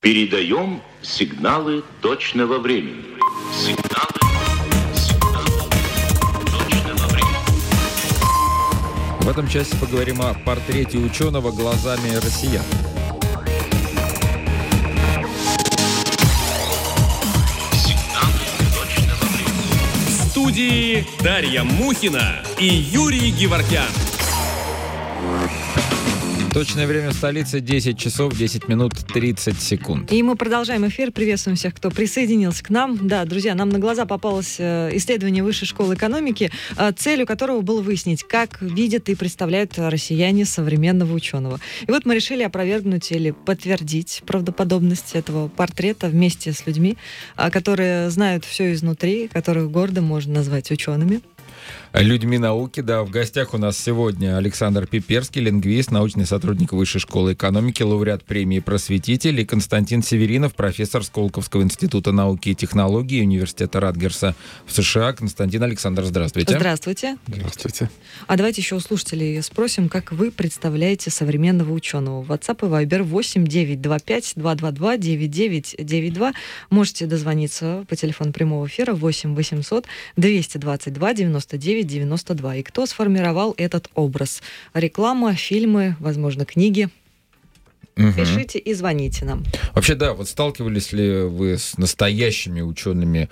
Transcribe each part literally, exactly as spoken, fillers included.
Передаем сигналы точного времени. Сигналы, сигналы точного времени. В этом часе поговорим о портрете ученого глазами россиян. Сигналы точного времени. В студии Дарья Мухина и Юрий Геворкян. Точное время в столице десять часов десять минут тридцать секунд. И мы продолжаем эфир. Приветствуем всех, кто присоединился к нам. Да, друзья, нам на глаза попалось исследование Высшей школы экономики, целью которого было выяснить, как видят и представляют россияне современного ученого. И вот мы решили опровергнуть или подтвердить правдоподобность этого портрета вместе с людьми, которые знают все изнутри, которых гордо можно назвать учеными. Людьми науки, да, в гостях у нас сегодня Александр Пиперский, лингвист, научный сотрудник Высшей школы экономики, лауреат премии «Просветитель», и Константин Северинов, профессор Сколковского института науки и технологий Университета Ратгерса в США. Константин, Александр, здравствуйте. Здравствуйте. Здравствуйте. А давайте еще у слушателей спросим, как вы представляете современного ученого. WhatsApp и Viber восемь девятьсот двадцать пять двести двадцать два девяносто девять девяносто два. Можете дозвониться по телефону прямого эфира восемь восемьсот двести двадцать два девяносто девять девяносто два. И кто сформировал этот образ? Реклама, фильмы, возможно, книги. Угу. Пишите и звоните нам. Вообще, да, вот сталкивались ли вы с настоящими учеными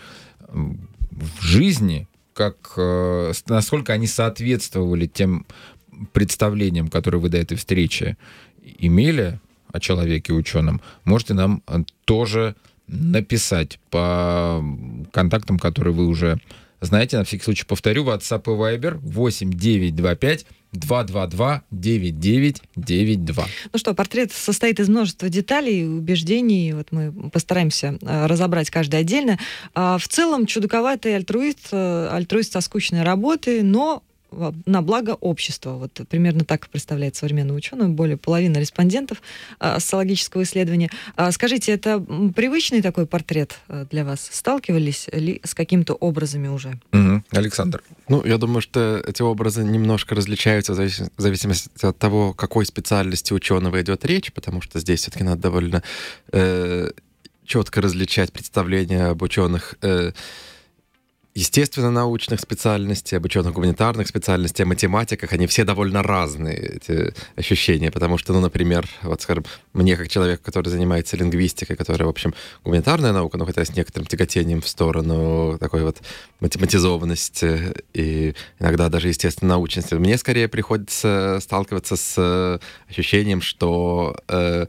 в жизни? Как, э, насколько они соответствовали тем представлениям, которые вы до этой встречи имели о человеке ученом? Можете нам тоже написать по контактам, которые вы уже знаете. На всякий случай повторю: WhatsApp и Viber восемь девятьсот двадцать пять двести двадцать два девяносто девять девяносто два. Ну что, портрет состоит из множества деталей и убеждений. Вот мы постараемся разобрать каждый отдельно. В целом, чудаковатый альтруист, альтруист со скучной работой, но на благо общества. Вот примерно так представляет современный ученый. Более половины респондентов а, социологического исследования. А, скажите, это привычный такой портрет для вас? Сталкивались ли с какими-то образами уже? Угу. Александр. Ну, я думаю, что эти образы немножко различаются в зависимости от того, какой специальности ученого идет речь, потому что здесь все-таки надо довольно э, четко различать представления об ученых э, естественно-научных специальностей, об ученых-гуманитарных специальностей, о математиках. Они все довольно разные, эти ощущения, потому что, ну, например, вот, скажем, мне, как человек, который занимается лингвистикой, которая, в общем, гуманитарная наука, но хотя с некоторым тяготением в сторону такой вот математизованности и иногда даже естественно-научности, мне скорее приходится сталкиваться с ощущением, что э,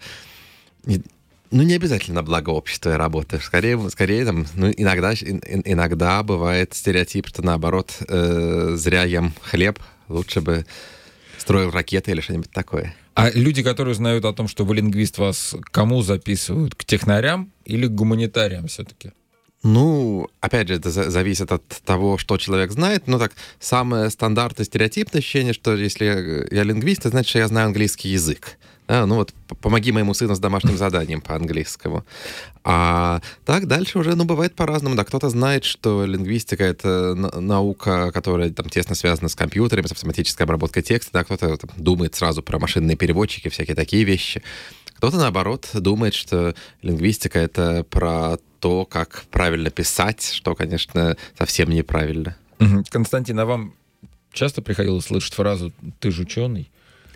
Ну, не обязательно на благо общества и работы. Скорее, скорее там, ну, иногда, иногда бывает стереотип, что наоборот, э, зря ем хлеб, лучше бы строил ракеты или что-нибудь такое. А люди, которые знают о том, что вы лингвист, вас к кому записывают? К технарям или к гуманитариям все-таки? Ну, опять же, это зависит от того, что человек знает. Ну, так, самое стандартное стереотипное ощущение, что если я, я лингвист, это значит, что я знаю английский язык. А, ну вот, помоги моему сыну с домашним заданием по английскому. А так дальше уже, ну, бывает по-разному. Да, кто-то знает, что лингвистика — это наука, которая там тесно связана с компьютерами, с автоматической обработкой текста. Да, кто-то там думает сразу про машинные переводчики, всякие такие вещи. Кто-то, наоборот, думает, что лингвистика — это про то, как правильно писать, что, конечно, совсем неправильно. Угу. Константин, а вам часто приходилось слышать фразу «ты же ученый»?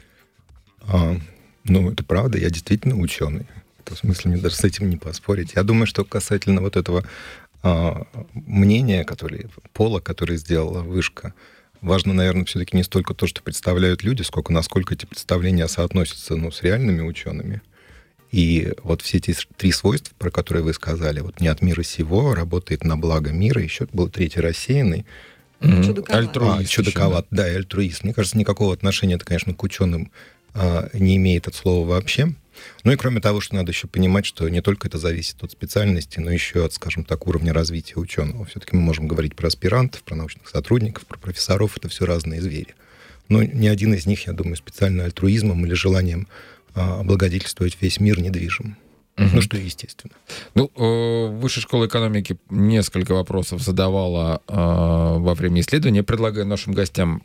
А, ну, это правда, я действительно ученый. В смысле, мне даже с этим не поспорить. Я думаю, что касательно вот этого а, мнения, которое, пола, которое сделала Вышка, важно, наверное, все-таки не столько то, что представляют люди, сколько насколько эти представления соотносятся, ну, с реальными учеными. И вот все эти три свойства, про которые вы сказали, вот не от мира сего, работает на благо мира, еще был третий рассеянный. Mm-hmm. Чудаковат. Альтруист. А, чудаковат, да, и альтруист. Мне кажется, никакого отношения это, конечно, к ученым а, не имеет от слова вообще. Ну и кроме того, что надо еще понимать, что не только это зависит от специальности, но еще от, скажем так, уровня развития ученого. Все-таки мы можем говорить про аспирантов, про научных сотрудников, про профессоров, это все разные звери. Но ни один из них, я думаю, специально альтруизмом или желанием облагодетельствовать весь мир недвижим. Угу. Ну, что естественно. Ну, Высшая школа экономики несколько вопросов задавала во время исследования. Я предлагаю нашим гостям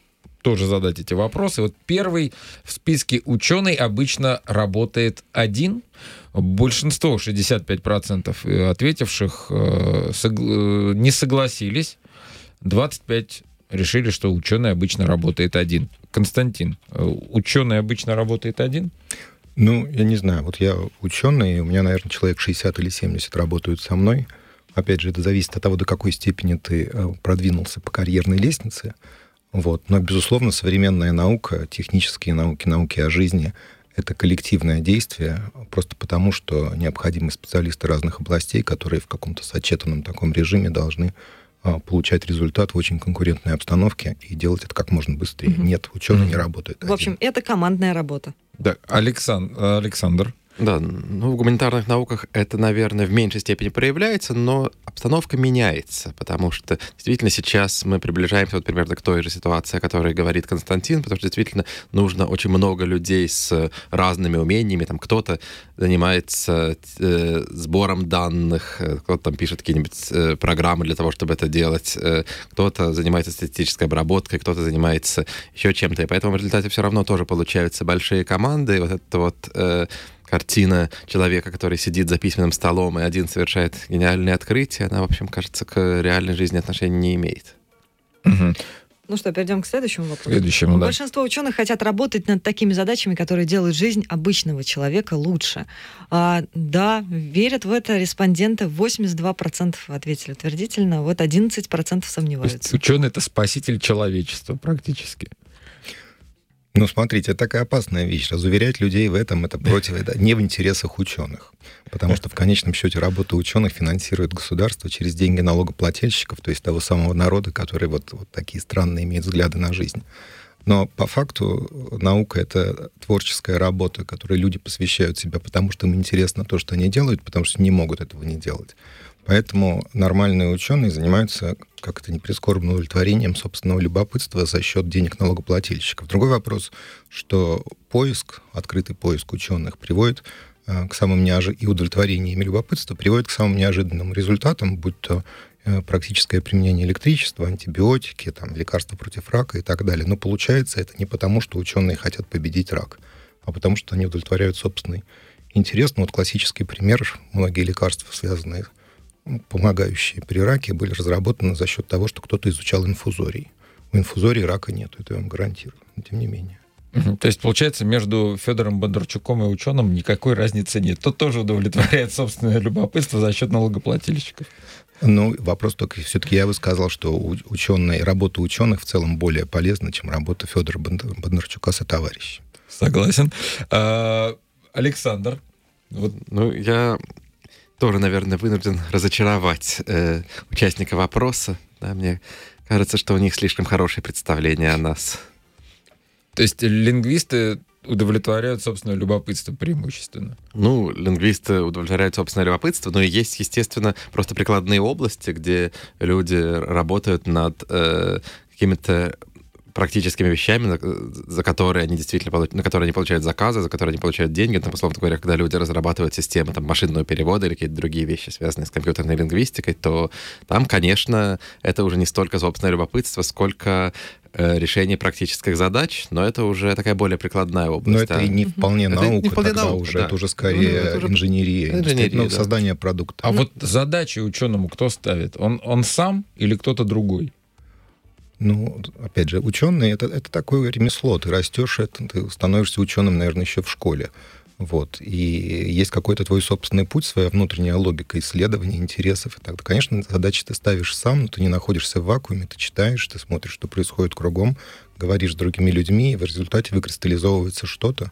тоже задать эти вопросы. Вот первый в списке ученый обычно работает один. Большинство, шестьдесят пять процентов ответивших, э, согла- не согласились. двадцать пять процентов решили, что ученый обычно работает один. Константин, ученый обычно работает один? Ну, я не знаю. Вот я ученый, у меня, наверное, человек шестьдесят или семьдесят работают со мной. Опять же, это зависит от того, до какой степени ты продвинулся по карьерной лестнице. Вот. Но, безусловно, современная наука, технические науки, науки о жизни — это коллективное действие, просто потому, что необходимы специалисты разных областей, которые в каком-то сочетанном таком режиме должны получать результат в очень конкурентной обстановке и делать это как можно быстрее. Mm-hmm. Нет, ученый mm-hmm. не работает один. В общем, это командная работа. Да, Александр, Александр. Да, ну, в гуманитарных науках это, наверное, в меньшей степени проявляется, но обстановка меняется, потому что действительно сейчас мы приближаемся вот примерно к той же ситуации, о которой говорит Константин, потому что действительно нужно очень много людей с разными умениями, там кто-то занимается э, сбором данных, кто-то там пишет какие-нибудь э, программы для того, чтобы это делать, э, кто-то занимается статистической обработкой, кто-то занимается еще чем-то, и поэтому в результате все равно тоже получаются большие команды, и вот это вот... Э, картина человека, который сидит за письменным столом и один совершает гениальные открытия, она, в общем, кажется, к реальной жизни отношения не имеет. Угу. Ну что, перейдем к следующему вопросу. Следующему, да. Большинство ученых хотят работать над такими задачами, которые делают жизнь обычного человека лучше. А, да, верят в это респонденты. восемьдесят два процента ответили утвердительно, вот одиннадцать процентов сомневаются. То есть ученый — это спаситель человечества практически. Ну, смотрите, это такая опасная вещь. Разуверять людей в этом — это против, это не в интересах ученых. Потому что в конечном счете работу ученых финансирует государство через деньги налогоплательщиков, то есть того самого народа, который вот, вот такие странные имеет взгляды на жизнь. Но по факту наука — это творческая работа, которой люди посвящают себя, потому что им интересно то, что они делают, потому что не могут этого не делать. Поэтому нормальные ученые занимаются, как это ни прискорбно, удовлетворением собственного любопытства за счет денег налогоплательщиков. Другой вопрос, что поиск, открытый поиск ученых приводит к самым неожиданным, и удовлетворение ими любопытства приводит к самым неожиданным результатам, будь то практическое применение электричества, антибиотики, там, лекарства против рака и так далее. Но получается это не потому, что ученые хотят победить рак, а потому что они удовлетворяют собственный интерес. Ну, вот классический пример: многие лекарства, связанные помогающие при раке, были разработаны за счет того, что кто-то изучал инфузорий. У инфузорий рака нет, это я вам гарантирую, но тем не менее. Угу. То есть, получается, между Федором Бондарчуком и ученым никакой разницы нет. Тот тоже удовлетворяет собственное любопытство за счет налогоплательщиков. Ну, вопрос только, все-таки я бы сказал, что ученые, работа ученых в целом более полезна, чем работа Федора Бондарчука со товарищем. Согласен. А, Александр. Вот, ну, я... тоже, наверное, вынужден разочаровать э, участника вопроса. Да, мне кажется, что у них слишком хорошее представление о нас. То есть лингвисты удовлетворяют собственное любопытство преимущественно? Ну, лингвисты удовлетворяют собственное любопытство, но и есть, естественно, просто прикладные области, где люди работают над э, какими-то практическими вещами, за которые они действительно, на которые они получают заказы, за которые они получают деньги. Там, условно говоря, когда люди разрабатывают системы там, машинного перевода или какие-то другие вещи, связанные с компьютерной лингвистикой, то там, конечно, это уже не столько собственное любопытство, сколько э, решение практических задач, но это уже такая более прикладная область. Но это а... и не вполне это наука, не вполне тогда наука, уже, да. это уже скорее ну, это уже... инженерия, инженерия ну, да. создание продукта. А ну... вот задачи ученому кто ставит? Он, он сам или кто-то другой? Ну, опять же, ученый это, это такое ремесло. Ты растешь, это, ты становишься ученым, наверное, еще в школе. Вот. И есть какой-то твой собственный путь, своя внутренняя логика исследований, интересов и так далее. Конечно, задачи ты ставишь сам, но ты не находишься в вакууме, ты читаешь, ты смотришь, что происходит кругом, говоришь с другими людьми, и в результате выкристаллизовывается что-то,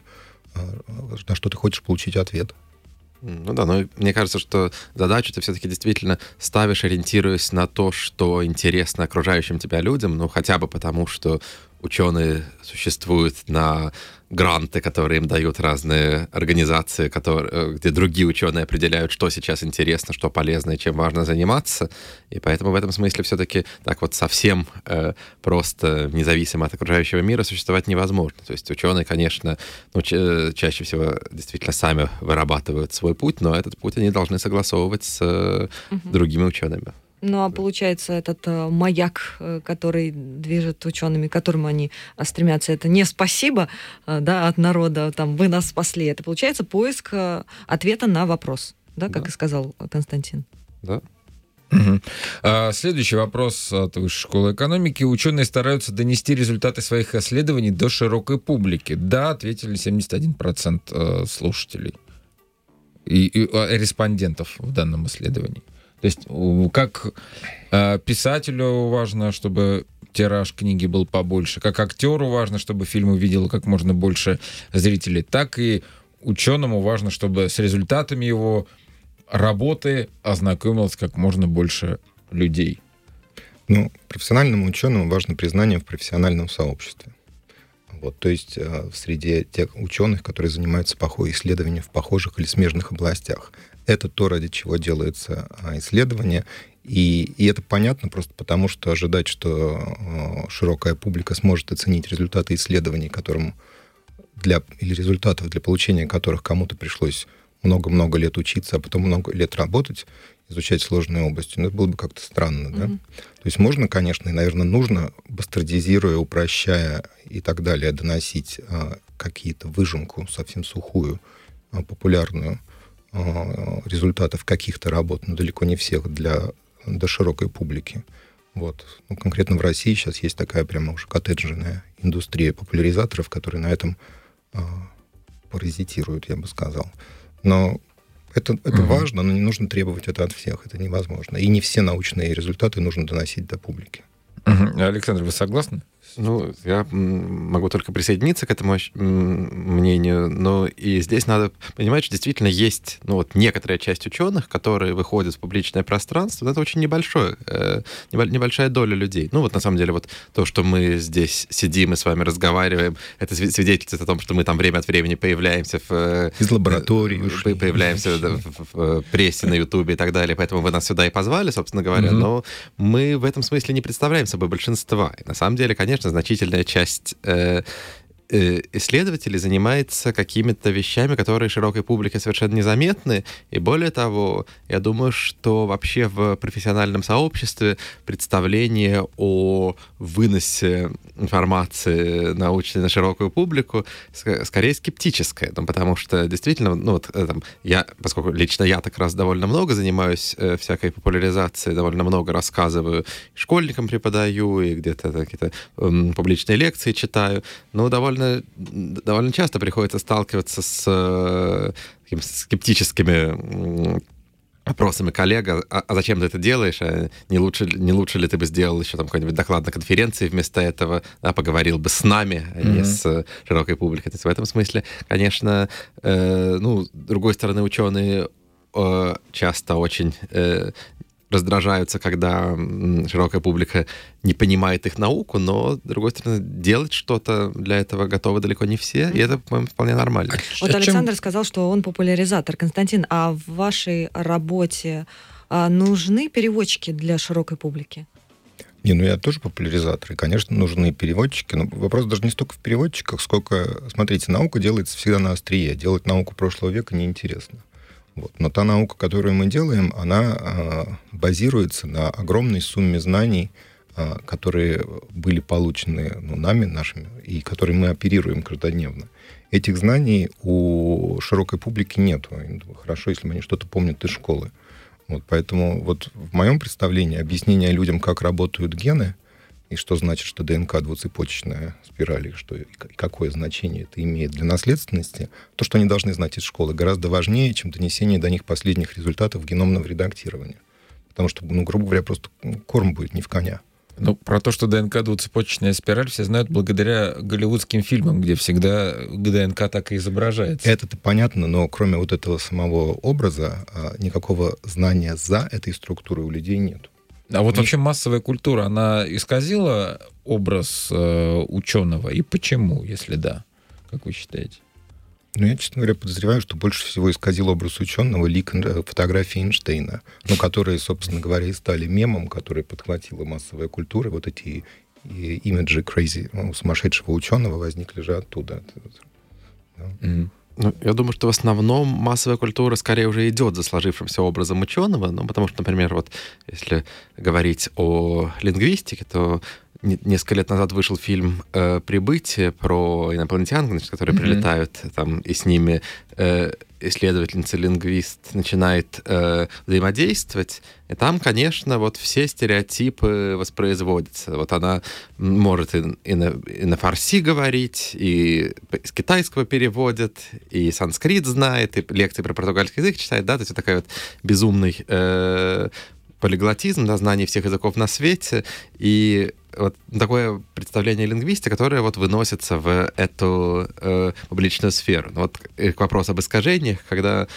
на что ты хочешь получить ответ. Ну да, но мне кажется, что задачу ты все-таки действительно ставишь, ориентируясь на то, что интересно окружающим тебя людям, ну хотя бы потому, что ученые существуют на гранты, которые им дают разные организации, которые, где другие ученые определяют, что сейчас интересно, что полезно и чем важно заниматься. И поэтому в этом смысле все-таки так вот совсем э, просто независимо от окружающего мира существовать невозможно. То есть ученые, конечно, ну, ча- чаще всего действительно сами вырабатывают свой путь, но этот путь они должны согласовывать с э, угу. другими учеными. Ну, а получается, этот э, маяк, э, который движет учеными, к которому они э, стремятся, это не спасибо э, да, от народа, там, вы нас спасли. Это, получается, поиск э, ответа на вопрос, да, как Да. и сказал Константин. Да. Мгм. А, Следующий вопрос от Высшей школы экономики. Ученые стараются донести результаты своих исследований до широкой публики. Да, ответили семьдесят один процент э, слушателей и, и, э, респондентов в данном исследовании. То есть у- как э, писателю важно, чтобы тираж книги был побольше, как актеру важно, чтобы фильм увидел как можно больше зрителей, так и ученому важно, чтобы с результатами его работы ознакомилось как можно больше людей. Ну, профессиональному ученому важно признание в профессиональном сообществе. Вот, то есть э, в среде тех ученых, которые занимаются похо- исследованием в похожих или смежных областях. Это то, ради чего делается а, исследование. И, и это понятно просто потому, что ожидать, что э, широкая публика сможет оценить результаты исследований, которым для, или результатов, для получения которых кому-то пришлось много-много лет учиться, а потом много лет работать, изучать сложные области, ну, это было бы как-то странно, да? Мгм. То есть можно, конечно, и, наверное, нужно, бастардизируя, упрощая и так далее, доносить а, какие-то выжимку, совсем сухую, а, популярную, а, результатов каких-то работ, но далеко не всех, для, до широкой публики. Вот. Ну, конкретно в России сейчас есть такая прямо уже коттеджная индустрия популяризаторов, которые на этом а, паразитируют, я бы сказал. Но это, это Мгм. важно, но не нужно требовать это от всех. Это невозможно. И не все научные результаты нужно доносить до публики. Мгм. Александр, вы согласны? Ну, я м, могу только присоединиться к этому ощ- м, мнению, но и здесь надо понимать, что действительно есть, ну, вот некоторая часть ученых, которые выходят в публичное пространство, но это очень небольшое, э, небо- небольшая доля людей. Ну, вот на самом деле вот то, что мы здесь сидим и с вами разговариваем, это сви- свидетельствует о том, что мы там время от времени появляемся в... э, Из лаборатории э, ушли. появляемся да, в, в- в прессе, на Ютубе и так далее, поэтому вы нас сюда и позвали, собственно говоря, Мгм. но мы в этом смысле не представляем собой большинства. И на самом деле, конечно, значительная часть э, э, исследователей занимается какими-то вещами, которые широкой публике совершенно незаметны. И более того, я думаю, что вообще в профессиональном сообществе представление о выносе информации научной на широкую публику ск- скорее скептическое. Ну, потому что действительно, ну, вот, э, там, я, поскольку лично я так раз довольно много занимаюсь э, всякой популяризацией, довольно много рассказываю, и школьникам преподаю, и где-то какие-то эм, публичные лекции читаю, но довольно, довольно часто приходится сталкиваться с э, такими скептическими м, вопросами коллега, а, а зачем ты это делаешь? А не, лучше, ли- не лучше ли ты бы сделал еще там какой-нибудь доклад на конференции вместо этого, да, поговорил бы с нами, а не Мгм. с э, широкой публикой. То есть в этом смысле, конечно, э, ну, с другой стороны, ученые э, часто очень э, раздражаются, когда м, широкая публика не понимает их науку, но, с другой стороны, делать что-то для этого готовы далеко не все, и это, по-моему, вполне нормально. Вот А чем- Александр сказал, что он популяризатор. Константин, а в вашей работе а, нужны переводчики для широкой публики? Не, ну я тоже популяризатор, и, конечно, нужны переводчики, но вопрос даже не столько в переводчиках, сколько, смотрите, наука делается всегда на острие, делать науку прошлого века неинтересно. Вот. Но та наука, которую мы делаем, она а, базируется на огромной сумме знаний, а, которые были получены ну, нами, нашими, и которые мы оперируем каждодневно. Этих знаний у широкой публики нет. Хорошо, если они что-то помнят из школы. Вот, поэтому вот в моем представлении объяснение людям, как работают гены, и что значит, что ДНК двуцепочечная спираль, и, что, и какое значение это имеет для наследственности, то, что они должны знать из школы, гораздо важнее, чем донесение до них последних результатов геномного редактирования. Потому что, ну, грубо говоря, просто корм будет не в коня. Ну, про то, что ДНК двуцепочечная спираль, все знают благодаря голливудским фильмам, где всегда ДНК так и изображается. Это-то понятно, но кроме вот этого самого образа, никакого знания за этой структурой у людей нет. А вот вообще массовая культура, она исказила образ э, ученого? И почему, если да? Как вы считаете? Ну, я, честно говоря, подозреваю, что больше всего исказил образ ученого лик фотографии Эйнштейна, ну, которые, собственно говоря, и стали мемом, который подхватила массовая культура. Вот эти имиджи crazy, ну, сумасшедшего ученого возникли же оттуда. Mm-hmm. Ну, я думаю, что в основном массовая культура скорее уже идет за сложившимся образом ученого, ну, потому что, например, вот если говорить о лингвистике, то несколько лет назад вышел фильм э, «Прибытие» про инопланетян, значит, которые mm-hmm. прилетают, там, и с ними э, исследовательница-лингвист начинает э, взаимодействовать. И там, конечно, вот все стереотипы воспроизводятся. Вот она может и, и, на, и на фарси говорить, и с китайского переводит, и санскрит знает, и лекции про португальский язык читает, да, то есть вот такая вот безумный э, полиглотизм, да, знание всех языков на свете, и вот такое представление лингвистики, которое вот выносится в эту э, публичную сферу. Ну, вот к вопросу об искажениях, когда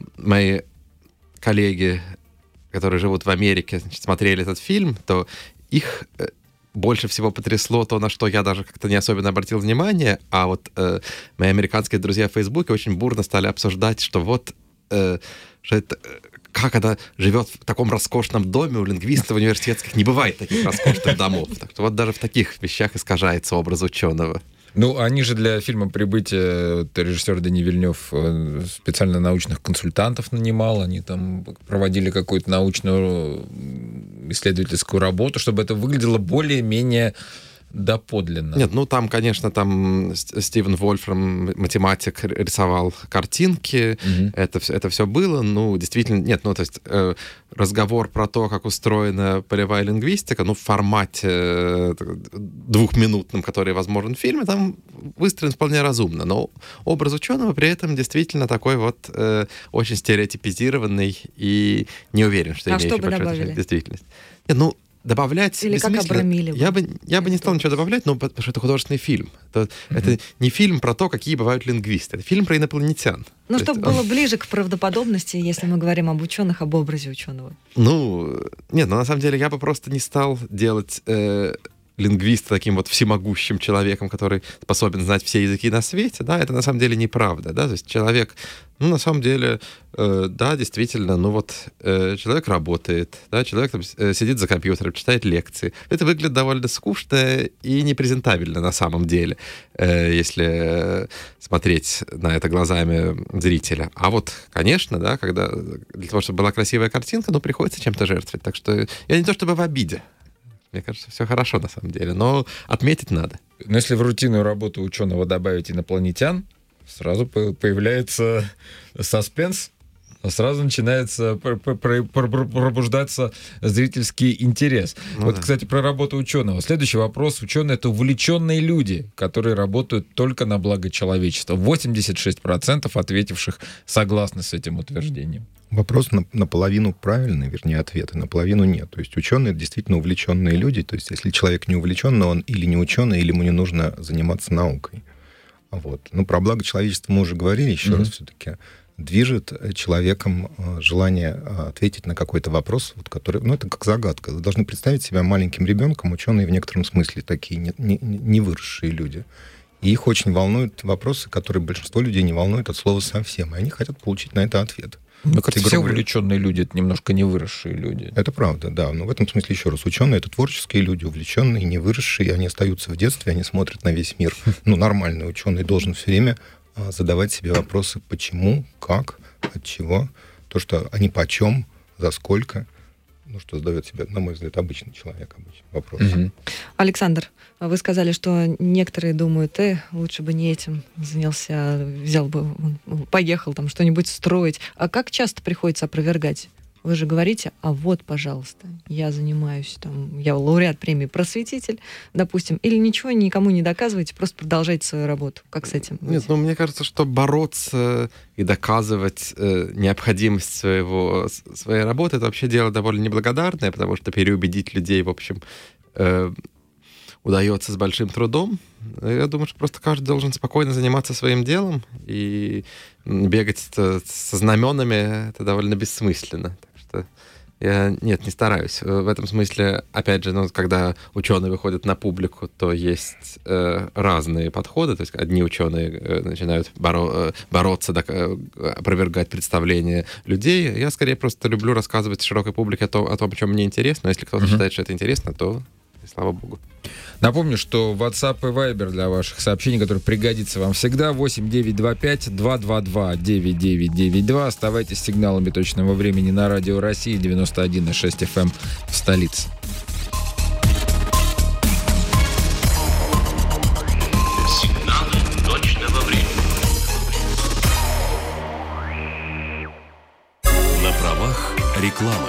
мои коллеги, которые живут в Америке, значит, смотрели этот фильм, то их э, больше всего потрясло то, на что я даже как-то не особенно обратил внимание, а вот э, мои американские друзья в Фейсбуке очень бурно стали обсуждать, что вот э, что это... как она живет в таком роскошном доме, у лингвистов университетских не бывает таких роскошных домов. Так что вот даже в таких вещах искажается образ ученого. Ну, они же для фильма «Прибытие», вот, режиссер Дени Вильнёв специально научных консультантов нанимал, они там проводили какую-то научную исследовательскую работу, чтобы это выглядело более-менее доподлинно. Нет, ну там, конечно, там Стивен Вольфрам, математик, рисовал картинки, угу. это, это все было, ну, действительно, нет, ну, то есть э, разговор про то, как устроена полевая лингвистика, ну, в формате э, двухминутном, который возможен в фильме, там выстроен вполне разумно, но образ ученого при этом действительно такой вот э, очень стереотипизированный и не уверен, что а имеющий что бы добавили? Действительность. Нет, ну, добавлять... Или как обрамили? Я бы, я бы не стал ничего добавлять, но потому что это художественный фильм. Это, mm-hmm. это не фильм про то, какие бывают лингвисты. Это фильм про инопланетян. Ну, то чтобы есть, было он... ближе к правдоподобности, если мы говорим об ученых, об образе ученого. Ну, нет, ну на самом деле я бы просто не стал делать... Э, лингвиста таким вот всемогущим человеком, который способен знать все языки на свете, да, это на самом деле неправда, да, то есть человек, ну, на самом деле, э, да, действительно, ну вот, э, человек работает, да, человек там э, сидит за компьютером, читает лекции, это выглядит довольно скучно и непрезентабельно на самом деле, э, если э, смотреть на это глазами зрителя, а вот, конечно, да, когда для того, чтобы была красивая картинка, ну, приходится чем-то жертвовать, так что я не то чтобы в обиде. Мне кажется, все хорошо на самом деле, но отметить надо. Но если в рутинную работу ученого добавить инопланетян, сразу появляется саспенс, сразу начинается пробуждаться зрительский интерес. Ну, вот, да. Кстати, про работу ученого. Следующий вопрос. Ученые — это увлеченные люди, которые работают только на благо человечества. восемьдесят шесть процентов ответивших согласны с этим утверждением. Вопрос на, наполовину правильный, вернее, ответы, наполовину нет. То есть ученые действительно увлеченные люди. То есть если человек не увлеченный, он или не ученый, или ему не нужно заниматься наукой. Вот. Ну, про благо человечества мы уже говорили, еще mm-hmm. раз все-таки. Движет человеком желание ответить на какой-то вопрос, вот, который, ну, это как загадка. Вы должны представить себя маленьким ребенком, ученые в некотором смысле такие не, не, не выросшие люди. И их очень волнуют вопросы, которые большинство людей не волнуют от слова совсем. И они хотят получить на это ответ. Мне кажется, все увлеченные люди — это немножко не выросшие люди. Это правда, да. Но в этом смысле, еще раз, ученые — это творческие люди, увлеченные, не выросшие, они остаются в детстве, они смотрят на весь мир. Ну, нормальный ученый должен все время задавать себе вопросы: почему, как, от чего, то, что они почем, за сколько. Ну, что задает себе, на мой взгляд, обычный человек, обычный вопрос. Угу. Александр, вы сказали, что некоторые думают, э, лучше бы не этим занялся, взял бы, поехал там что-нибудь строить. А как часто приходится опровергать? Вы же говорите: а вот, пожалуйста, я занимаюсь, там, я лауреат премии «Просветитель», допустим, или ничего никому не доказываете, просто продолжайте свою работу. Как с этим быть? Нет, ну, мне кажется, что бороться и доказывать э, необходимость своего, своей работы — это вообще дело довольно неблагодарное, потому что переубедить людей, в общем, э, удается с большим трудом. Я думаю, что просто каждый должен спокойно заниматься своим делом, и бегать со знаменами — это довольно бессмысленно. Я, нет, не стараюсь. В этом смысле, опять же, ну, когда ученые выходят на публику, то есть э, разные подходы. То есть одни ученые э, начинают боро- э, бороться, док- э, опровергать представления людей. Я скорее просто люблю рассказывать широкой публике о том, о том, о чем мне интересно. Но если кто-то uh-huh. считает, что это интересно, то слава богу. Напомню, что WhatsApp и Viber для ваших сообщений, которые пригодится вам всегда, восемь девятьсот двадцать пять двести двадцать два девять девять девять два. Оставайтесь с сигналами точного времени на Радио России девяносто один и шесть эф эм в столице. Сигналы точного времени. На правах рекламы.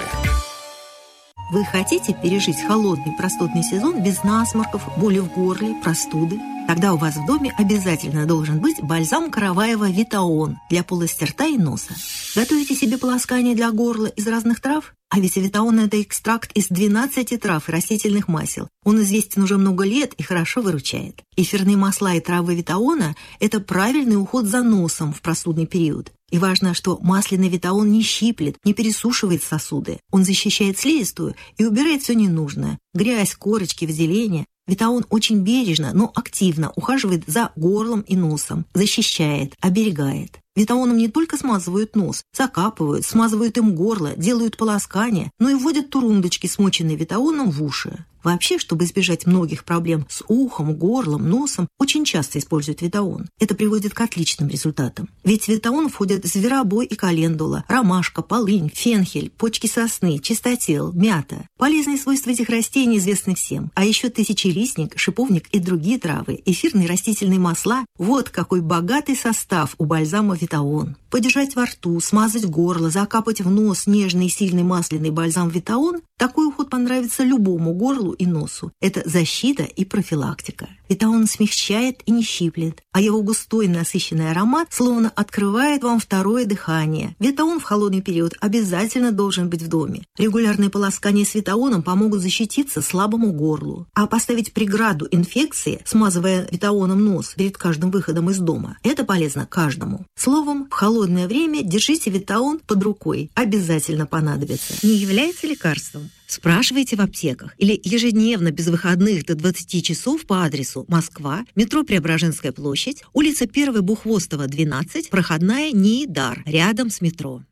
Вы хотите пережить холодный простудный сезон без насморков, боли в горле, простуды? Тогда у вас в доме обязательно должен быть бальзам Караваева «Витаон» для полости рта и носа. Готовите себе полоскание для горла из разных трав? А ведь «Витаон» – это экстракт из двенадцати трав и растительных масел. Он известен уже много лет и хорошо выручает. Эфирные масла и травы «Витаона» – это правильный уход за носом в простудный период. И важно, что масляный «Витаон» не щиплет, не пересушивает сосуды. Он защищает слизистую и убирает все ненужное – грязь, корочки, выделения. «Витаон» очень бережно, но активно ухаживает за горлом и носом, защищает, оберегает. «Витаоном» не только смазывают нос, закапывают, смазывают им горло, делают полоскания, но и вводят турундочки, смоченные «Витаоном», в уши. Вообще, чтобы избежать многих проблем с ухом, горлом, носом, очень часто используют «Витаон». Это приводит к отличным результатам. Ведь в «Витаон» входят зверобой и календула, ромашка, полынь, фенхель, почки сосны, чистотел, мята. Полезные свойства этих растений известны всем. А еще тысячелистник, шиповник и другие травы, эфирные растительные масла. Вот какой богатый состав у бальзама «Витаон». Подержать во рту, смазать горло, закапать в нос нежный и сильный масляный бальзам «Витаон» – такой уход понравится любому горлу и носу. Это защита и профилактика. «Витаон» смягчает и не щиплет, а его густой насыщенный аромат словно открывает вам второе дыхание. «Витаон» в холодный период обязательно должен быть в доме. Регулярные полоскания с «Витаоном» помогут защититься слабому горлу. А поставить преграду инфекции, смазывая «Витаоном» нос перед каждым выходом из дома, это полезно каждому. Словом, в холодное время держите «Витаон» под рукой. Обязательно понадобится. Не является лекарством? Спрашивайте в аптеках или ежедневно без выходных до двадцати часов по адресу Москва, метро Преображенская площадь, улица первая Бухвостова, двенадцать, проходная НИИ-ДАР, рядом с метро.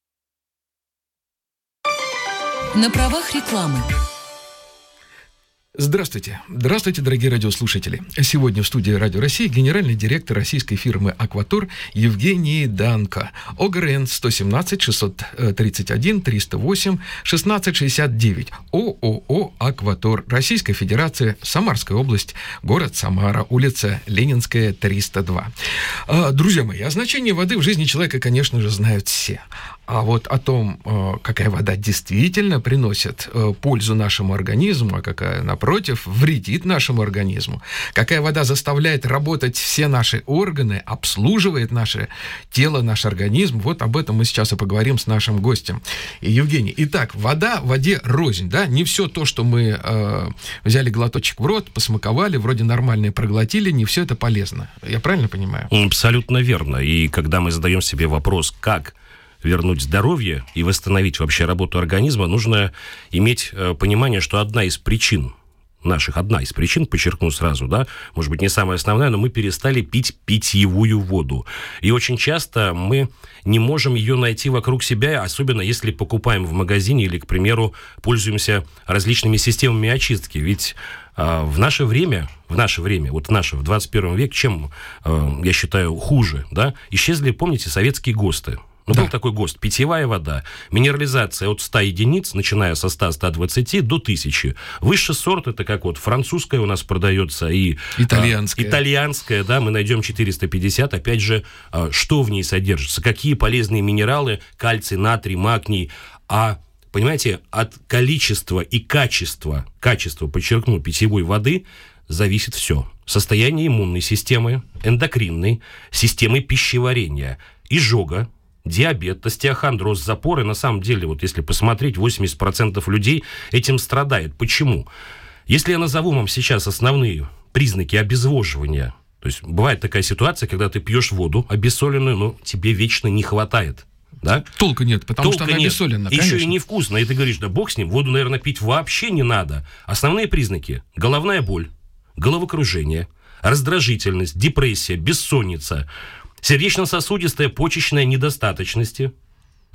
На правах рекламы. Здравствуйте. Здравствуйте, дорогие радиослушатели. Сегодня в студии Радио России генеральный директор российской фирмы «Акватор» Евгений Данко. ОГРН сто семнадцать шестьсот тридцать один триста восемь шестнадцать шестьдесят девять. ООО «Акватор». Российская Федерация, Самарская область, город Самара, улица Ленинская, триста два. Друзья мои, о значении воды в жизни человека, конечно же, знают все. А вот о том, какая вода действительно приносит пользу нашему организму, а какая, напротив, вредит нашему организму, какая вода заставляет работать все наши органы, обслуживает наше тело, наш организм, вот об этом мы сейчас и поговорим с нашим гостем. И, Евгений, итак, вода в воде рознь, да? Не все то, что мы э, взяли глоточек в рот, посмаковали, вроде нормально проглотили, не все это полезно. Я правильно понимаю? Абсолютно верно. И когда мы задаем себе вопрос, как вернуть здоровье и восстановить вообще работу организма, нужно иметь э, понимание, что одна из причин наших, одна из причин, подчеркну сразу, да, может быть, не самая основная, но мы перестали пить питьевую воду. И очень часто мы не можем ее найти вокруг себя, особенно если покупаем в магазине или, к примеру, пользуемся различными системами очистки. Ведь э, в наше время, в наше время, вот в наше, в двадцать первом веке, чем, э, я считаю, хуже, да, исчезли, помните, советские ГОСТы. Ну, да. Был такой ГОСТ. Питьевая вода. Минерализация от ста единиц, начиная со ста - ста двадцати до тысячи. Высший сорт, это как вот французская у нас продается и... Итальянская. А, итальянская, да, мы найдем четыреста пятьдесят. Опять же, а, что в ней содержится? Какие полезные минералы? Кальций, натрий, магний. А, понимаете, от количества и качества, качества, подчеркну, питьевой воды зависит все. Состояние иммунной системы, эндокринной, системы пищеварения, изжога, диабет, остеохондроз, запоры. На самом деле, вот если посмотреть, восемьдесят процентов людей этим страдает. Почему? Если я назову вам сейчас основные признаки обезвоживания, то есть бывает такая ситуация, когда ты пьешь воду обессоленную, но тебе вечно не хватает. Да? Толка нет, потому Толка что она нет. обессолена. Еще конечно. и невкусно. И ты говоришь, да бог с ним, воду, наверное, пить вообще не надо. Основные признаки: головная боль, головокружение, раздражительность, депрессия, бессонница, сердечно-сосудистая почечная недостаточность,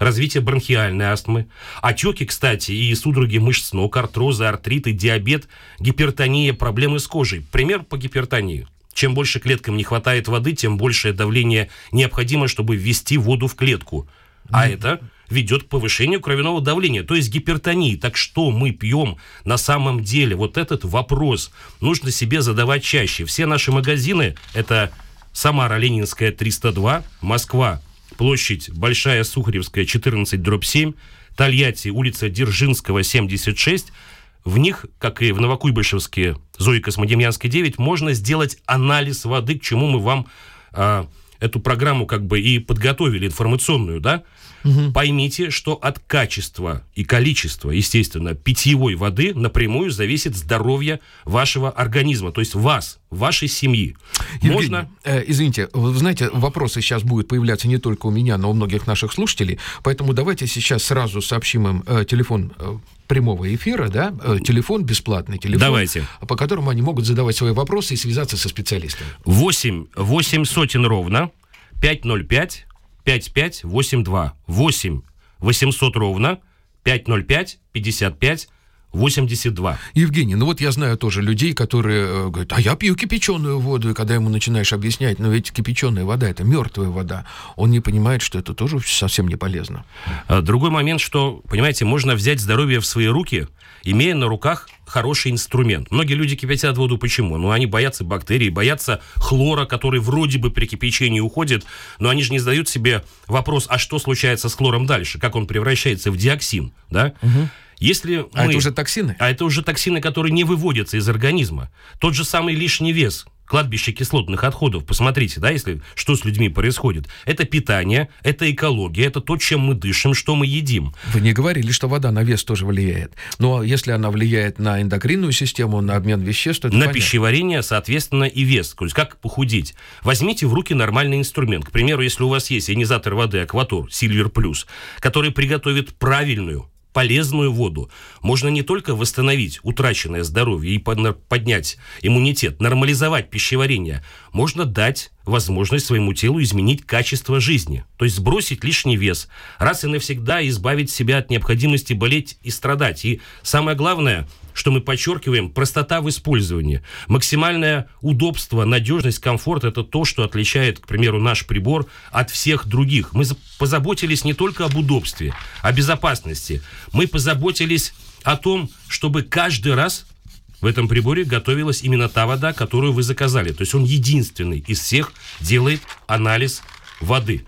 развитие бронхиальной астмы, отеки, кстати, и судороги мышц ног, артрозы, артриты, диабет, гипертония, проблемы с кожей. Пример по гипертонии. Чем больше клеткам не хватает воды, тем большее давление необходимо, чтобы ввести воду в клетку. А mm-hmm. это ведет к повышению кровяного давления, то есть гипертонии. Так что мы пьем на самом деле? Вот этот вопрос нужно себе задавать чаще. Все наши магазины – это Самара, Ленинская, триста два, Москва, площадь Большая Сухаревская, четырнадцать дробь семь, Тольятти, улица Дзержинского, семьдесят шесть. В них, как и в Новокуйбышевске, Зои Космодемьянской, девять, можно сделать анализ воды, к чему мы вам а, эту программу как бы и подготовили, информационную, да? Угу. Поймите, что от качества и количества, естественно, питьевой воды напрямую зависит здоровье вашего организма, то есть вас, вашей семьи. Евгений, Можно... э, извините, вы знаете, вопросы сейчас будут появляться не только у меня, но у многих наших слушателей, поэтому давайте сейчас сразу сообщим им э, телефон э, прямого эфира, да, э, телефон, бесплатный телефон, Давайте. По которому они могут задавать свои вопросы и связаться со специалистами. восемь восемьсот ровно пятьсот пять пятьдесят пять восемьдесят два. восемь восемьсот ровно пятьсот пять пятьдесят пять восемьдесят два. Евгений, ну вот я знаю тоже людей, которые э, говорят, а я пью кипяченую воду, и когда ему начинаешь объяснять, но ведь кипяченая вода — это мертвая вода, он не понимает, что это тоже совсем не полезно. Другой момент, что, понимаете, можно взять здоровье в свои руки, имея на руках хороший инструмент. Многие люди кипятят воду. Почему? Ну, они боятся бактерий, боятся хлора, который вроде бы при кипячении уходит, но они же не задают себе вопрос, а что случается с хлором дальше? Как он превращается в диоксин, да? Угу. Если а мы... это уже токсины? А это уже токсины, которые не выводятся из организма. Тот же самый лишний вес, кладбище кислотных отходов. Посмотрите, да, если что с людьми происходит. Это питание, это экология, это то, чем мы дышим, что мы едим. Вы не говорили, что вода на вес тоже влияет. Но если она влияет на эндокринную систему, на обмен веществ, то это на понятно. Пищеварение, соответственно, и вес. То есть как похудеть. Возьмите в руки нормальный инструмент. К примеру, если у вас есть ионизатор воды Акватор Silver Plus, который приготовит правильную, полезную воду, можно не только восстановить утраченное здоровье и поднять иммунитет, нормализовать пищеварение, можно дать возможность своему телу изменить качество жизни, то есть сбросить лишний вес, раз и навсегда избавить себя от необходимости болеть и страдать. И самое главное, что мы подчеркиваем, простота в использовании, максимальное удобство, надежность, комфорт – это то, что отличает, к примеру, наш прибор от всех других. Мы позаботились не только об удобстве, о безопасности, мы позаботились о том, чтобы каждый раз в этом приборе готовилась именно та вода, которую вы заказали. То есть он единственный из всех делает анализ воды.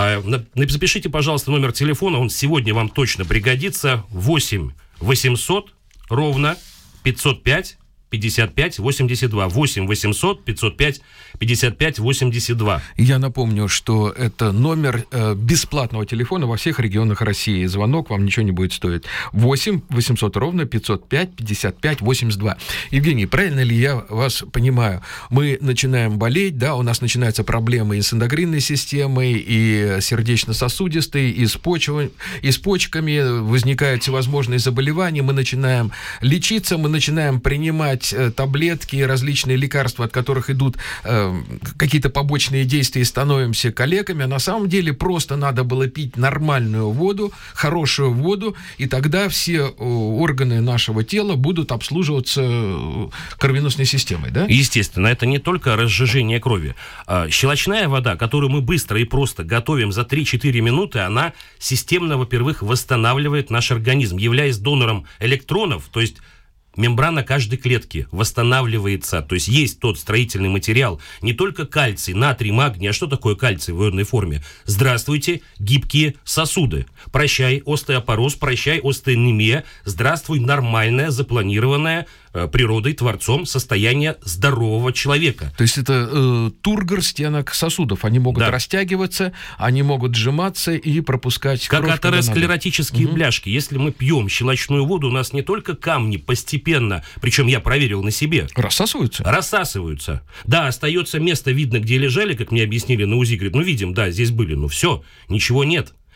Запишите, пожалуйста, номер телефона, он сегодня вам точно пригодится. восемь восемьсот ровно пятьсот пять пятьдесят пять восемьдесят два. восемь восемьсот пятьсот пять пятьдесят пять восемьдесят два. Я напомню, что это номер э, бесплатного телефона во всех регионах России. Звонок вам ничего не будет стоить. восемь восемьсот ровно пятьсот пять пятьдесят пять восемьдесят два. Евгений, правильно ли я вас понимаю? Мы начинаем болеть, да, у нас начинаются проблемы и с эндокринной системой, и сердечно-сосудистой, и с, почвой, и с почками, возникают всевозможные заболевания, мы начинаем лечиться, мы начинаем принимать таблетки, различные лекарства, от которых идут э, какие-то побочные действия, и становимся калеками, а на самом деле просто надо было пить нормальную воду, хорошую воду, и тогда все э, органы нашего тела будут обслуживаться э, кровеносной системой, да? Естественно, это не только разжижение крови. А, щелочная вода, которую мы быстро и просто готовим за три-четыре минуты, она системно, во-первых, восстанавливает наш организм, являясь донором электронов, то есть мембрана каждой клетки восстанавливается, то есть есть тот строительный материал, не только кальций, натрий, магний. А что такое кальций в ионной форме? Здравствуйте, гибкие сосуды. Прощай, остеопороз, прощай, остеонемия. Здравствуй, нормальное, запланированное э, природой, творцом состояние здорового человека. То есть это э, тургор стенок сосудов. Они могут да. растягиваться, они могут сжиматься и пропускать как кровь. Как атеросклеротические угу. бляшки. Если мы пьем щелочную воду, у нас не только камни постепенно, причем я проверил на себе. Рассасываются? Рассасываются. Да, остается место, видно, где лежали, как мне объяснили на УЗИ. Говорит, ну видим, да, здесь были, но все, ничего нет.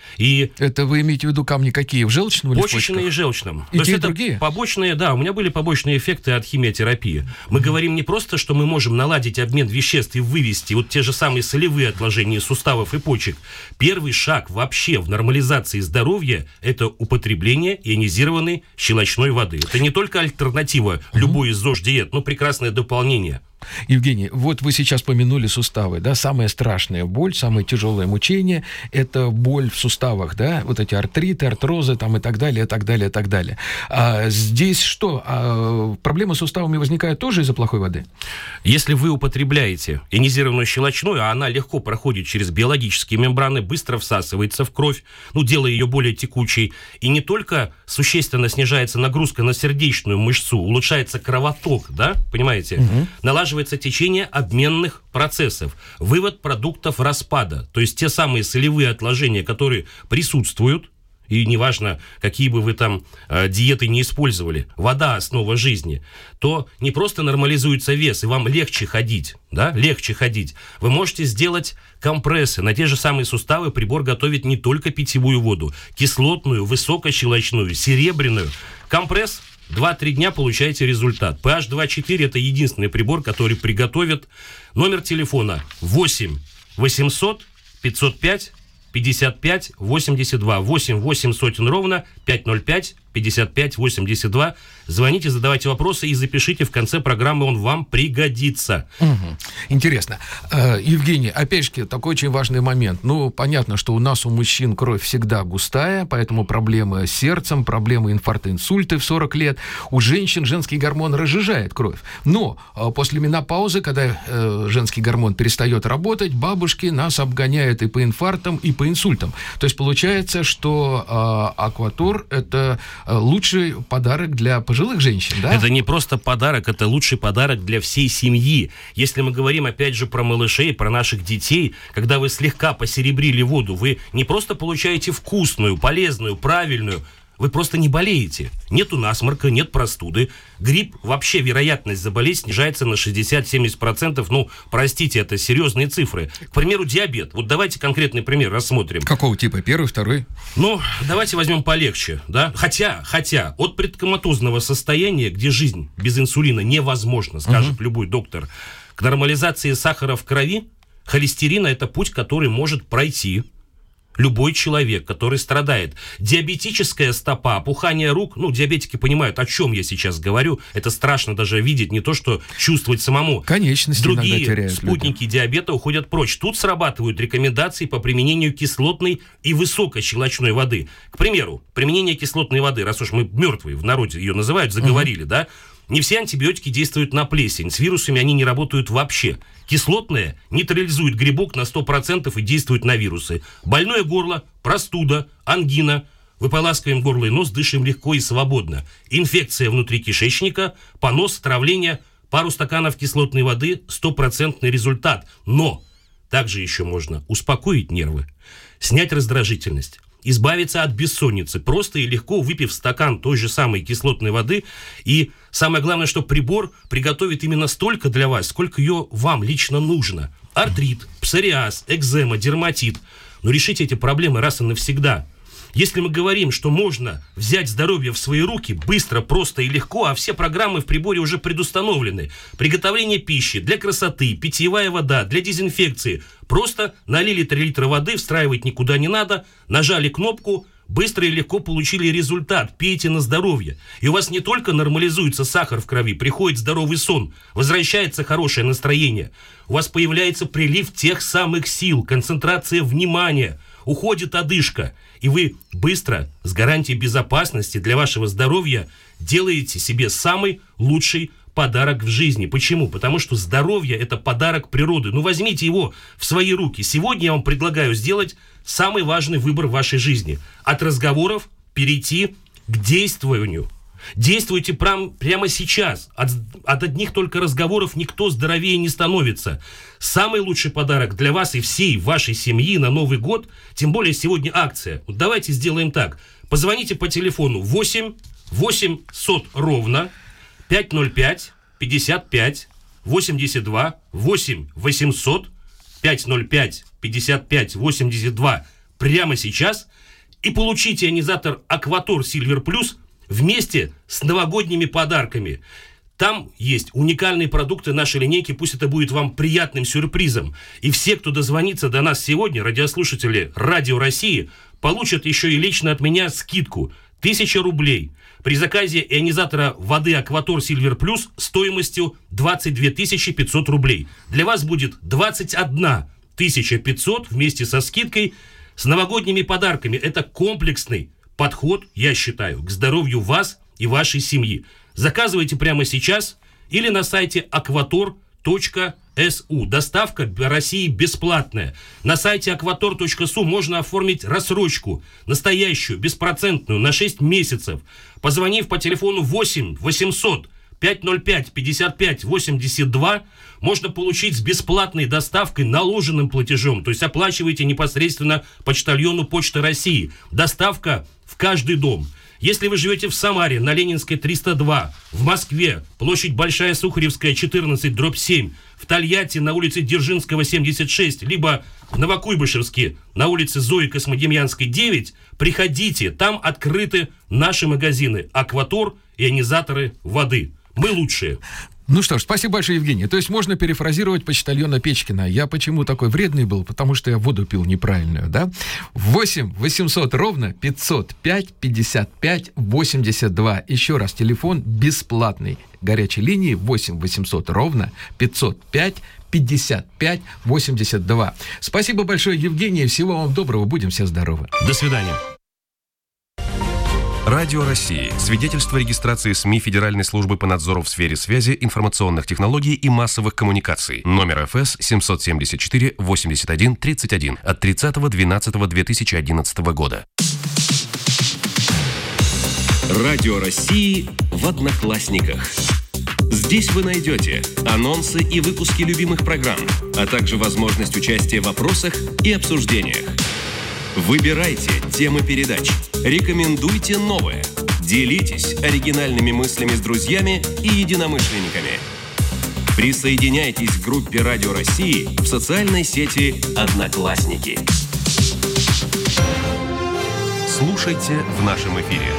И это вы имеете в виду камни какие? В желчном или в почках? Почечные и желчном. И То те, есть и другие? Побочные, да, у меня были побочные эффекты от химиотерапии. Мы mm-hmm. говорим не просто, что мы можем наладить обмен веществ и вывести вот те же самые солевые отложения суставов и почек. Первый шаг вообще в нормализации здоровья – это употребление ионизированной щелочной воды. Это не только альтернатива mm-hmm. любой из ЗОЖ-диет, но прекрасное дополнение. Евгений, вот вы сейчас помянули суставы, да, самая страшная боль, самое тяжелое мучение – это боль в суставах, да, вот эти артриты, артрозы там и так далее, и так далее, и так далее. А здесь что, а проблемы с суставами возникают тоже из-за плохой воды? Если вы употребляете ионизированную щелочную, а она легко проходит через биологические мембраны, быстро всасывается в кровь, ну, делая ее более текучей, и не только существенно снижается нагрузка на сердечную мышцу, улучшается кровоток, да, понимаете, угу. налаживается течение обменных процессов, вывод продуктов распада, то есть те самые солевые отложения, которые присутствуют, и неважно, какие бы вы там э, диеты не использовали, вода – основа жизни, то не просто нормализуется вес, и вам легче ходить, да, легче ходить. Вы можете сделать компрессы на те же самые суставы. Прибор готовит не только питьевую воду, кислотную, высокощелочную, серебряную. Компресс – два-три дня получаете результат. пэ аш два четыре – это единственный прибор, который приготовит. Номер телефона восемь восемьсот пятьсот пять пятьдесят пять восемьдесят два. восемь восемьсот ровно пятьсот пять пятьдесят пять восемьдесят два. Звоните, задавайте вопросы и запишите. В конце программы он вам пригодится. Угу. Интересно. Э, Евгений, опять же, такой очень важный момент. Ну, понятно, что у нас, у мужчин, кровь всегда густая, поэтому проблемы с сердцем, проблемы инфаркта, инсульты в сорок лет. У женщин женский гормон разжижает кровь. Но э, после менопаузы, когда э, женский гормон перестает работать, бабушки нас обгоняют и по инфарктам, и по инсультам. То есть получается, что э, Акватор – это лучший подарок для пожилых женщин, да? Это не просто подарок, это лучший подарок для всей семьи. Если мы говорим, опять же, про малышей, про наших детей, когда вы слегка посеребрили воду, вы не просто получаете вкусную, полезную, правильную, вы просто не болеете. Нету насморка, нет простуды. Грипп, вообще вероятность заболеть снижается на шестьдесят-семьдесят процентов. Ну, простите, это серьезные цифры. К примеру, диабет. Вот давайте конкретный пример рассмотрим. Какого типа? Первый, второй? Ну, давайте возьмем полегче, да? Хотя, хотя, от предкоматозного состояния, где жизнь без инсулина невозможна, скажет uh-huh. любой доктор, к нормализации сахара в крови, холестерина – это путь, который может пройти любой человек, который страдает. Диабетическая стопа, опухание рук, ну, диабетики понимают, о чем я сейчас говорю. Это страшно даже видеть, не то что чувствовать самому. Конечности Другие спутники люди. диабета уходят прочь. Тут срабатывают рекомендации по применению кислотной и высокощелочной воды. К примеру, применение кислотной воды, раз уж мы мертвые, в народе ее называют, заговорили, угу. да? Не все антибиотики действуют на плесень. С вирусами они не работают вообще. Кислотное нейтрализует грибок на сто процентов и действует на вирусы. Больное горло, простуда, ангина. Выполаскиваем горло и нос, дышим легко и свободно. Инфекция внутри кишечника, понос, травление, пару стаканов кислотной воды, стопроцентный результат. Но также еще можно успокоить нервы, снять раздражительность, избавиться от бессонницы, просто и легко выпив стакан той же самой кислотной воды. И самое главное, что прибор приготовит именно столько для вас, сколько ее вам лично нужно. Артрит, псориаз, экзема, дерматит. Но решите эти проблемы раз и навсегда. Если мы говорим, что можно взять здоровье в свои руки быстро, просто и легко, а все программы в приборе уже предустановлены. Приготовление пищи, для красоты, питьевая вода, для дезинфекции. Просто налили три литра воды, встраивать никуда не надо, нажали кнопку, быстро и легко получили результат. Пейте на здоровье. И у вас не только нормализуется сахар в крови, приходит здоровый сон, возвращается хорошее настроение. У вас появляется прилив тех самых сил, концентрация внимания, уходит одышка. И вы быстро, с гарантией безопасности для вашего здоровья, делаете себе самый лучший подарок в жизни. Почему? Потому что здоровье – это подарок природы. Ну, возьмите его в свои руки. Сегодня я вам предлагаю сделать самый важный выбор в вашей жизни. От разговоров перейти к действованию. Действуйте прям, прямо сейчас. От, от одних только разговоров никто здоровее не становится. Самый лучший подарок для вас и всей вашей семьи на Новый год, тем более сегодня акция. Вот давайте сделаем так. Позвоните по телефону восемь восемьсот ровно пятьсот пять пятьдесят пять восемьдесят два, восемь восемьсот пятьсот пять пятьдесят пять восемьдесят два. прямо сейчас и получите ионизатор Акватор Silver Plus вместе с новогодними подарками. Там есть уникальные продукты нашей линейки, пусть это будет вам приятным сюрпризом. И все, кто дозвонится до нас сегодня, радиослушатели Радио России, получат еще и лично от меня скидку тысяча рублей при заказе ионизатора воды Акватор Silver Plus стоимостью двадцать две тысячи пятьсот рублей. Для вас будет двадцать одна тысяча пятьсот вместе со скидкой с новогодними подарками. Это комплексный подход, я считаю, к здоровью вас и вашей семьи. Заказывайте прямо сейчас или на сайте акватор точка эс у. Доставка по России бесплатная. На сайте акватор точка эс у можно оформить рассрочку, настоящую, беспроцентную, на шесть месяцев. Позвонив по телефону восемь восемьсот пятьсот пять пятьдесят пять восемьдесят два, можно получить с бесплатной доставкой наложенным платежом. То есть оплачиваете непосредственно почтальону Почты России. Доставка в каждый дом. Если вы живете в Самаре, на Ленинской триста два, в Москве, площадь Большая Сухаревская, четырнадцать, дробь семь, в Тольятти, на улице Дзержинского, семьдесят шесть, либо в Новокуйбышевске, на улице Зои Космодемьянской, девять, приходите, там открыты наши магазины «Акватор» и ионизаторы воды. Мы лучшие. Ну что ж, спасибо большое, Евгений. То есть можно перефразировать почтальона Печкина. Я почему такой вредный был? Потому что я воду пил неправильную, да? восемь восемьсот ровно пятьсот пять пятьдесят пять восемьдесят два. Еще раз, телефон бесплатный. Горячей линии восемь восемьсот ровно пятьсот пять пятьдесят пять восемьдесят два. Спасибо большое, Евгений. Всего вам доброго. Будем все здоровы. До свидания. Радио России. Свидетельство регистрации СМИ Федеральной службы по надзору в сфере связи, информационных технологий и массовых коммуникаций. Номер эф эс семь семь четыре восемьдесят один тридцать один от тридцатого двенадцатого две тысячи одиннадцатого года. Радио России в Одноклассниках. Здесь вы найдете анонсы и выпуски любимых программ, а также возможность участия в вопросах и обсуждениях. Выбирайте темы передач, рекомендуйте новое, делитесь оригинальными мыслями с друзьями и единомышленниками. Присоединяйтесь к группе Радио России в социальной сети «Одноклассники». Слушайте в нашем эфире.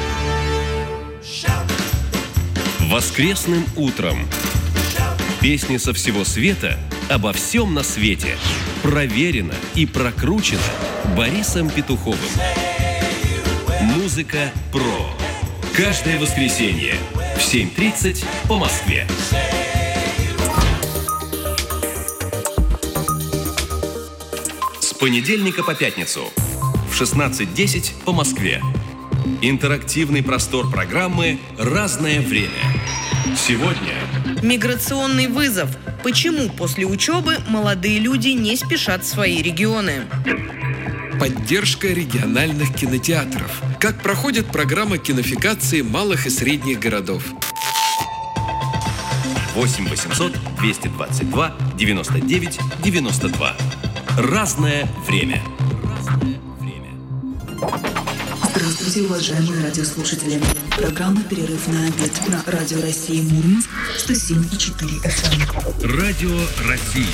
Воскресным утром. Песни со всего света обо всем на свете. Проверено и прокручено Борисом Петуховым. Музыка ПРО. Каждое воскресенье в семь тридцать по Москве. С понедельника по пятницу в шестнадцать десять по Москве. Интерактивный простор программы «Разное время». Сегодня миграционный вызов. Почему после учебы молодые люди не спешат в свои регионы? Поддержка региональных кинотеатров. Как проходит программа кинофикации малых и средних городов? восемь восемьсот двести двадцать два девяносто девять девяносто два. Разное время. Здравствуйте, уважаемые радиослушатели. Программа «Перерыв на обед» на Радио России Мурманск сто семь и четыре эф эм. Радио России.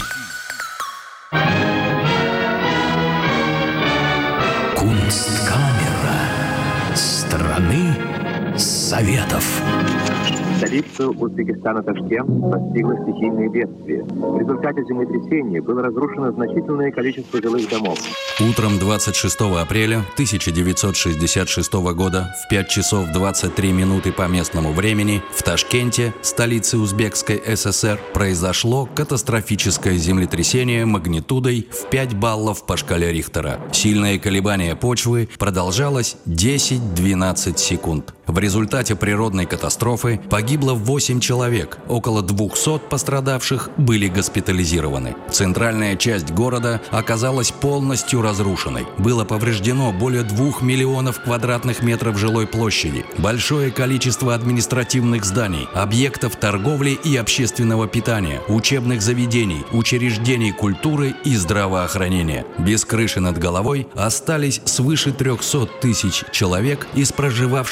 Кунсткамера страны Советов. Столицу Узбекистана Ташкент постигло стихийное бедствие. В результате землетрясения было разрушено значительное количество жилых домов. Утром двадцать шестого апреля тысяча девятьсот шестьдесят шестого года в пять часов двадцать три минуты по местному времени в Ташкенте, столице Узбекской ССР, произошло катастрофическое землетрясение магнитудой в пять баллов по шкале Рихтера. Сильное колебание почвы продолжалось десять-двенадцать секунд. В результате природной катастрофы погибло восемь человек, около двухсот пострадавших были госпитализированы. Центральная часть города оказалась полностью разрушенной. Было повреждено более двух миллионов квадратных метров жилой площади, большое количество административных зданий, объектов торговли и общественного питания, учебных заведений, учреждений культуры и здравоохранения. Без крыши над головой остались свыше трехсот тысяч человек из проживавших тогда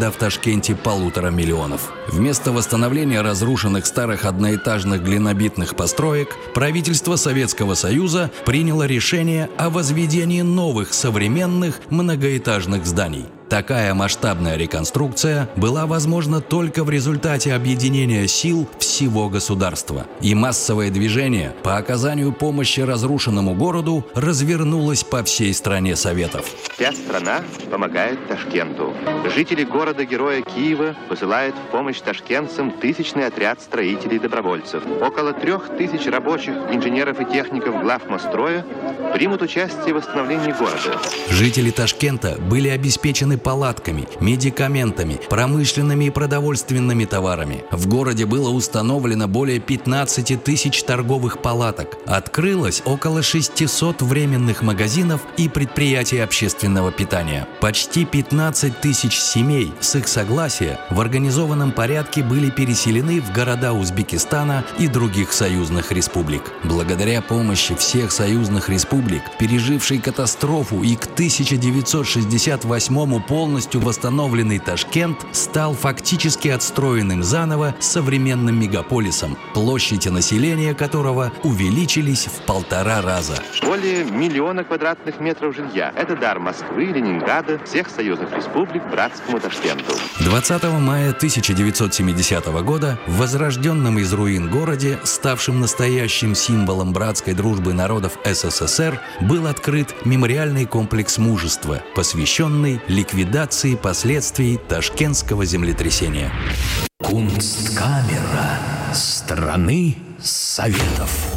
тогда в Ташкенте полутора миллионов. Вместо восстановления разрушенных старых одноэтажных глинобитных построек, правительство Советского Союза приняло решение о возведении новых современных многоэтажных зданий. Такая масштабная реконструкция была возможна только в результате объединения сил всего государства. И массовое движение по оказанию помощи разрушенному городу развернулось по всей стране Советов. Вся страна помогает Ташкенту. Жители города-героя Киева посылают в помощь ташкентцам тысячный отряд строителей и добровольцев. Около трех тысяч рабочих, инженеров и техников главмостроя примут участие в восстановлении города. Жители Ташкента были обеспечены палатками, медикаментами, промышленными и продовольственными товарами. В городе было установлено более пятнадцати тысяч торговых палаток. Открылось около шестисот временных магазинов и предприятий общественного питания. Почти пятнадцать тысяч семей с их согласия в организованном порядке были переселены в города Узбекистана и других союзных республик. Благодаря помощи всех союзных республик, пережившей катастрофу, и к тысяча девятьсот шестьдесят восьмому полностью восстановленный Ташкент стал фактически отстроенным заново современным мегаполисом, площадь и население которого увеличились в полтора раза. Более миллиона квадратных метров жилья. Это дар Москвы, Ленинграда, всех союзных республик братскому Ташкенту. двадцатого мая тысяча девятьсот семидесятого года в возрожденном из руин городе, ставшем настоящим символом братской дружбы народов СССР, был открыт мемориальный комплекс мужества, посвященный ликвидации последствий ташкентского землетрясения. Кунсткамера страны Советов.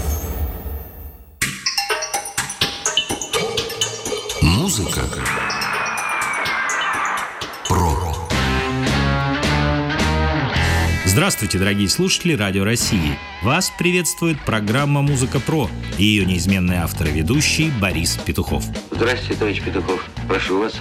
Музыка про. Здравствуйте, дорогие слушатели Радио России. Вас приветствует программа «Музыка Про» и ее неизменный автор и ведущий Борис Петухов. Здравствуйте, товарищ Петухов. Прошу вас.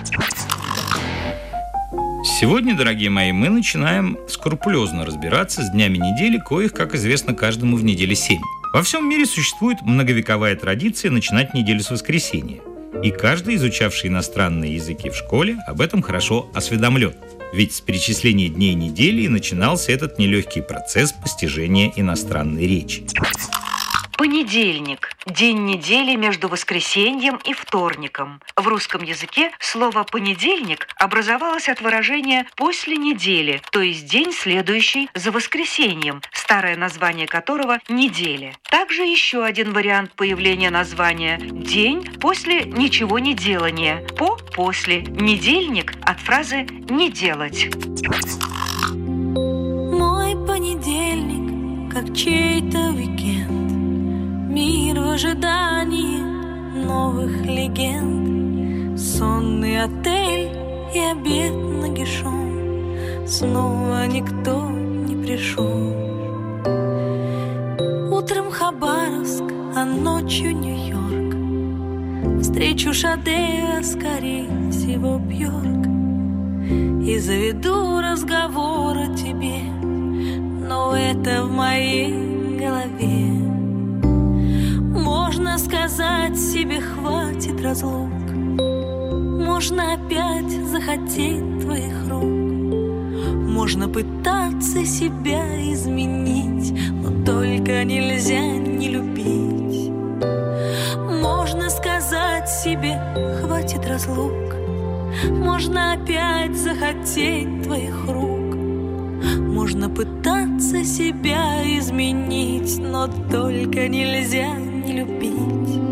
Сегодня, дорогие мои, мы начинаем скрупулезно разбираться с днями недели, коих, как известно, каждому в неделе семь. Во всем мире существует многовековая традиция начинать неделю с воскресенья. И каждый, изучавший иностранные языки в школе, об этом хорошо осведомлен. Ведь с перечисления дней недели и начинался этот нелегкий процесс постижения иностранной речи. Понедельник – день недели между воскресеньем и вторником. В русском языке слово «понедельник» образовалось от выражения «после недели», то есть день, следующий за воскресеньем, старое название которого – неделя. Также еще один вариант появления названия – день после ничего не делания, по-после. Недельник от фразы «не делать». Мой понедельник, как чей-то уикенд. Мир в ожидании новых легенд. Сонный отель и обед нагишом. Снова никто не пришел. Утром Хабаровск, а ночью Нью-Йорк. Встречу Шаде, а скорее всего Бьорк. И заведу разговор о тебе, но это в моей голове. Можно сказать себе хватит разлук. Можно опять захотеть твоих рук. Можно пытаться себя изменить, но только нельзя не любить. Можно сказать себе хватит разлук. Можно опять захотеть твоих рук. Можно пытаться себя изменить, но только нельзя не любить.